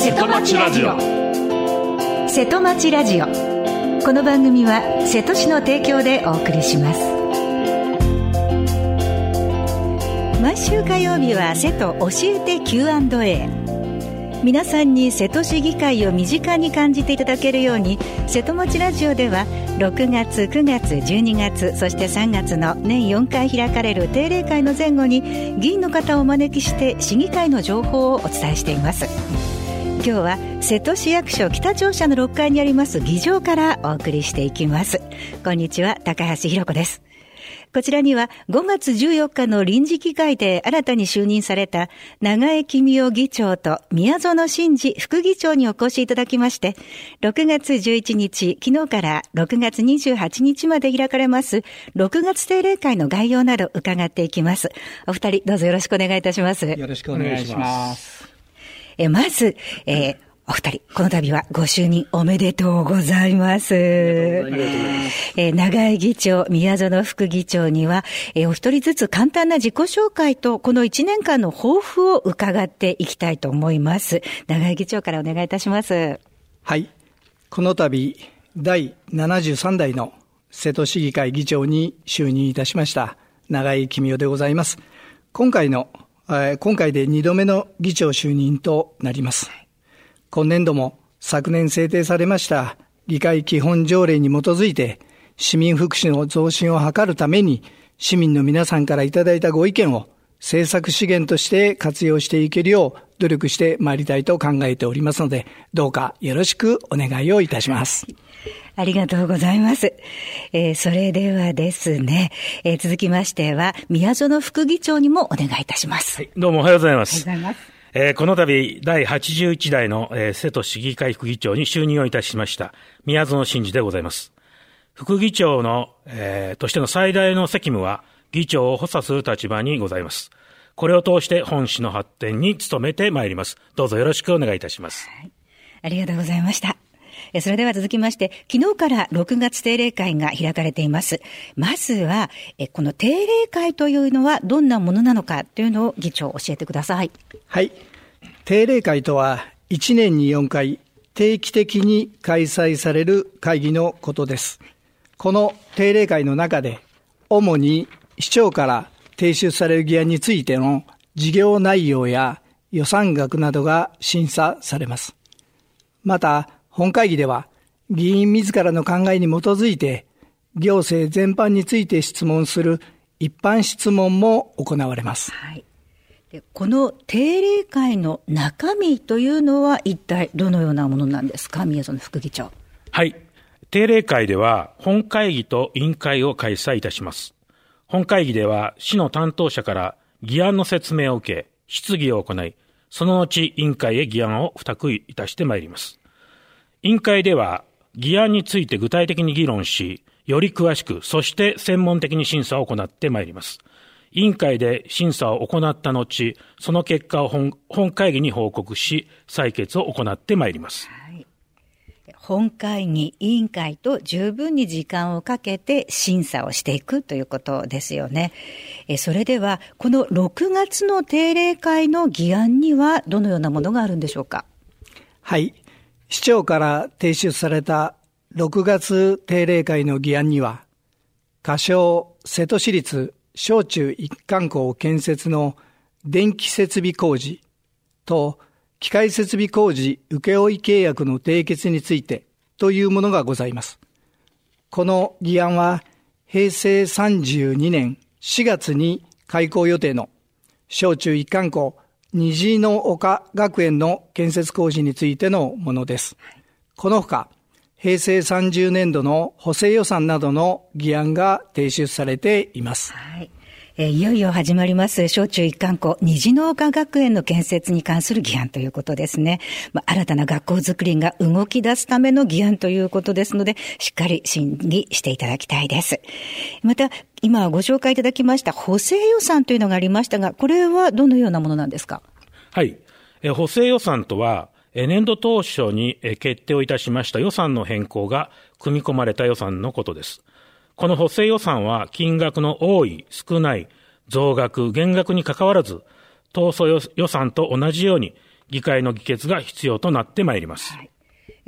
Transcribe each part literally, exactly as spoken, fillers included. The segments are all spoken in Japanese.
瀬戸町ラジオ。瀬戸町ラジオ、この番組は瀬戸市の提供でお送りします。毎週火曜日は瀬戸教えて キューアンドエー。 皆さんに瀬戸市議会を身近に感じていただけるように、瀬戸町ラジオではろくがつ、くがつ、じゅうにがつ、そしてさんがつの年よんかい開かれる定例会の前後に議員の方をお招きして市議会の情報をお伝えしています。今日は瀬戸市役所北庁舎のろっかいにあります議場からお送りしていきます。こんにちは、高橋ひろ子です。こちらにはごがつじゅうよっかの臨時議会で新たに就任された長江公夫議長と宮園真司副議長にお越しいただきまして、ろくがつじゅういちにち、昨日からろくがつにじゅうはちにちまで開かれますろくがつ定例会の概要など伺っていきます。お二人どうぞよろしくお願いいたします。 よろしくお願いします。 えまず、えーお二人、この度はご就任おめでとうございます。えー、長江議長、宮園副議長には、えー、お一人ずつ簡単な自己紹介と、この一年間の抱負を伺っていきたいと思います。長江議長からお願いいたします。 はい。この度、だいななじゅうさんだいの瀬戸市議会議長に就任いたしました、長江公夫でございます。今回の、えー、今回でにどめの議長就任となります。今年度も昨年制定されました議会基本条例に基づいて市民福祉の増進を図るために、市民の皆さんからいただいたご意見を政策資源として活用していけるよう努力してまいりたいと考えておりますので、どうかよろしくお願いをいたします。 ありがとうございます。えー、それではですね、えー、続きましては宮園副議長にもお願いいたします。 はい、どうもおはようございます。 おはようございます。 えー、この度だいはちじゅういちだいの、えー、瀬戸市議会副議長に就任をいたしました宮園真司でございます。副議長の、えー、としての最大の責務は議長を補佐する立場にございます。これを通して本市の発展に努めてまいります。どうぞよろしくお願いいたします。 はい、ありがとうございました。それでは続きまして、昨日からろくがつ定例会が開かれています。まずはこの定例会というのはどんなものなのかというのを議長教えてください。 はい。定例会とはいちねんによんかい定期的に開催される会議のことです。この定例会の中で主に市長から提出される議案についての事業内容や予算額などが審査されます。また本会議では議員自らの考えに基づいて行政全般について質問する一般質問も行われます。 はい、でこの定例会の中身というのは一体どのようなものなんですか、宮園副議長。 はい、定例会では本会議と委員会を開催いたします。本会議では市の担当者から議案の説明を受け質疑を行い、その後委員会へ議案を付託いたしてまいります。委員会では議案について具体的に議論し、より詳しく、そして専門的に審査を行ってまいります。委員会で審査を行った後、その結果を 本, 本会議に報告し、採決を行ってまいります。 はい、本会議、委員会と十分に時間をかけて審査をしていくということですよね。えそれでは、このろくがつの定例会の議案にはどのようなものがあるんでしょうか。 はい。市長から提出されたろくがつ定例会の議案には、仮称瀬戸市立小中一貫校建設の電気設備工事と機械設備工事請負契約の締結についてというものがございます。この議案はへいせいさんじゅうにねんしがつに開校予定の小中一貫校虹の丘学園の建設工事についてのものです。このほか、へいせいさんじゅうねんどの補正予算などの議案が提出されています。 はい。えー、いよいよ始まります小中一貫校虹の丘学園の建設に関する議案ということですね。まあ、新たな学校づくりが動き出すための議案ということですので、しっかり審議していただきたいです。また今ご紹介いただきました補正予算というのがありましたが、これはどのようなものなんですか。 はい、え補正予算とは年度当初に決定をいたしました予算の変更が組み込まれた予算のことです。この補正予算は金額の多い、少ない、増額、減額にかかわらず、当初予算と同じように議会の議決が必要となってまいります。 はい、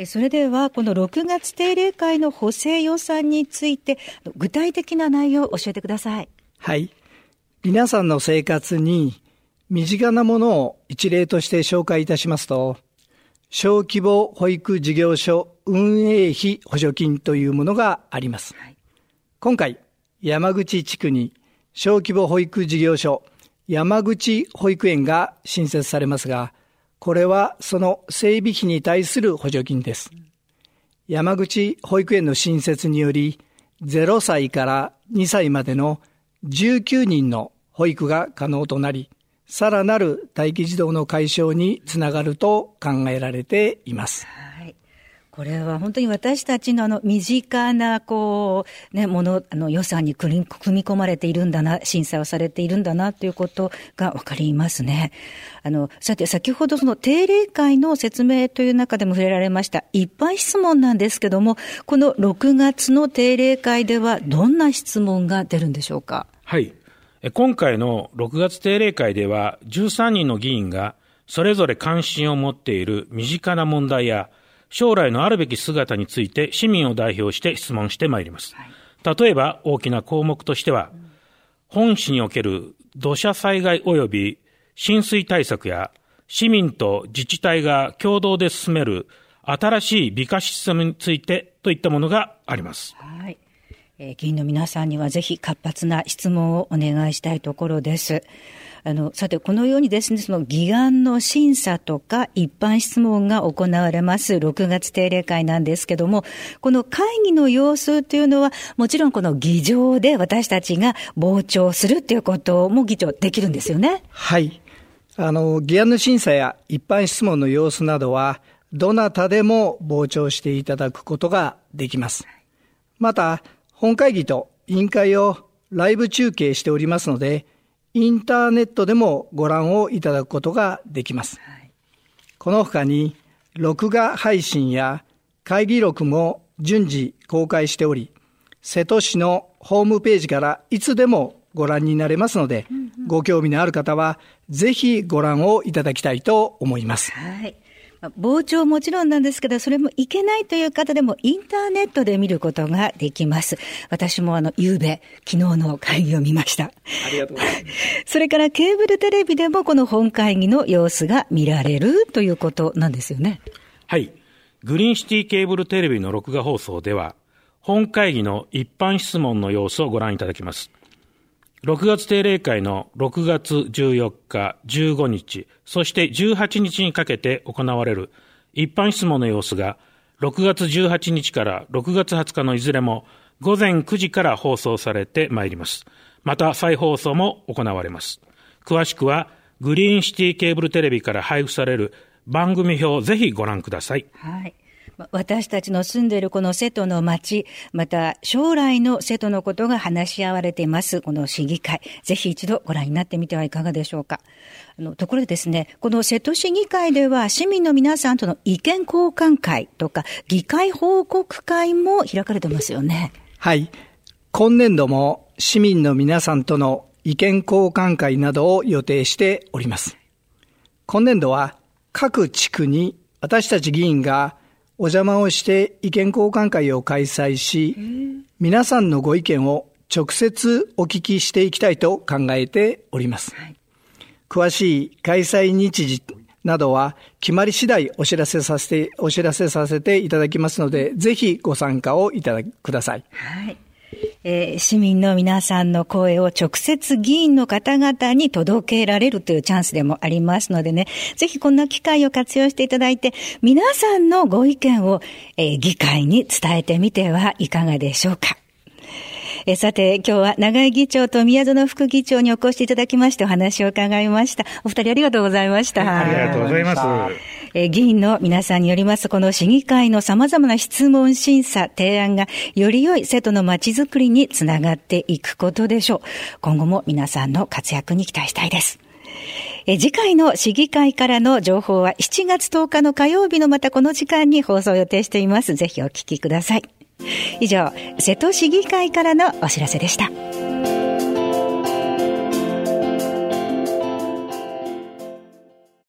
それではこのろくがつ定例会の補正予算について具体的な内容を教えてください。 はい。皆さんの生活に身近なものを一例として紹介いたしますと、小規模保育事業所運営費補助金というものがあります。はい、今回、山口地区に小規模保育事業所山口保育園が新設されますが、これはその整備費に対する補助金です。山口保育園の新設により、ゼロさいからにさいまでのじゅうきゅうにんの保育が可能となり、さらなる待機児童の解消につながると考えられています。 はい、これは本当に私たちのあの身近なこうねものあの予算に組み込まれているんだな、審査をされているんだなということがわかりますね。あのさて先ほどその定例会の説明という中でも触れられました一般質問なんですけども、このろくがつの定例会ではどんな質問が出るんでしょうか。 はい。今回のろくがつ定例会ではじゅうさんにんの議員がそれぞれ関心を持っている身近な問題や将来のあるべき姿について市民を代表して質問してまいります。例えば大きな項目としては、本市における土砂災害及び浸水対策や市民と自治体が共同で進める新しい美化システムについてといったものがあります。 はい。えー、議員の皆さんにはぜひ活発な質問をお願いしたいところです。あの、さて、このようにですね、その議案の審査とか一般質問が行われますろくがつ定例会なんですけども、この会議の様子というのは、もちろんこの議場で私たちが傍聴するということも議長できるんですよね。 はい。あの、議案の審査や一般質問の様子などは、どなたでも傍聴していただくことができます。また、本会議と委員会をライブ中継しておりますので、インターネットでもご覧をいただくことができます。はい、この他に、録画配信や会議録も順次公開しており、瀬戸市のホームページからいつでもご覧になれますので、うんうん、ご興味のある方はぜひご覧をいただきたいと思います。 はい。傍聴もちろんなんですけど、それもいけないという方でもインターネットで見ることができます。私もあの、夕べ、昨日の会議を見ました。ありがとうございます。 それからケーブルテレビでもこの本会議の様子が見られるということなんですよね。 はい。グリーンシティケーブルテレビの録画放送では、本会議の一般質問の様子をご覧いただきます。ろくがつ定例会のろくがつじゅうよっか、じゅうごにち、そしてじゅうはちにちにかけて行われる一般質問の様子がろくがつじゅうはちにちからろくがつはつかのいずれもごぜんくじから放送されてまいります。また再放送も行われます。詳しくはグリーンシティケーブルテレビから配布される番組表をぜひご覧ください。 はい。私たちの住んでいるこの瀬戸の町、また将来の瀬戸のことが話し合われていますこの市議会、ぜひ一度ご覧になってみてはいかがでしょうか。あのところでですね、この瀬戸市議会では市民の皆さんとの意見交換会とか議会報告会も開かれてますよね。 はい。今年度も市民の皆さんとの意見交換会などを予定しております。今年度は各地区に私たち議員がお邪魔をして意見交換会を開催し、皆さんのご意見を直接お聞きしていきたいと考えております。はい、詳しい開催日時などは決まり次第お知らせさせて、お知らせさせていただきますので、ぜひご参加をいただください。 はい。えー、市民の皆さんの声を直接議員の方々に届けられるというチャンスでもありますのでね、ぜひこんな機会を活用していただいて、皆さんのご意見を、えー、議会に伝えてみてはいかがでしょうか。えー、さて今日は長井議長と宮園副議長にお越しいただきましてお話を伺いました。お二人ありがとうございました。 はい、ありがとうございます。 えー、議員の皆さんによりますこの市議会の様々な質問審査提案がより良い瀬戸の街づくりにつながっていくことでしょう。今後も皆さんの活躍に期待したいです。えー、次回の市議会からの情報はしちがつとおかの火曜日のまたこの時間に放送を予定しています。ぜひお聞きください。以上、瀬戸市議会からのお知らせでした。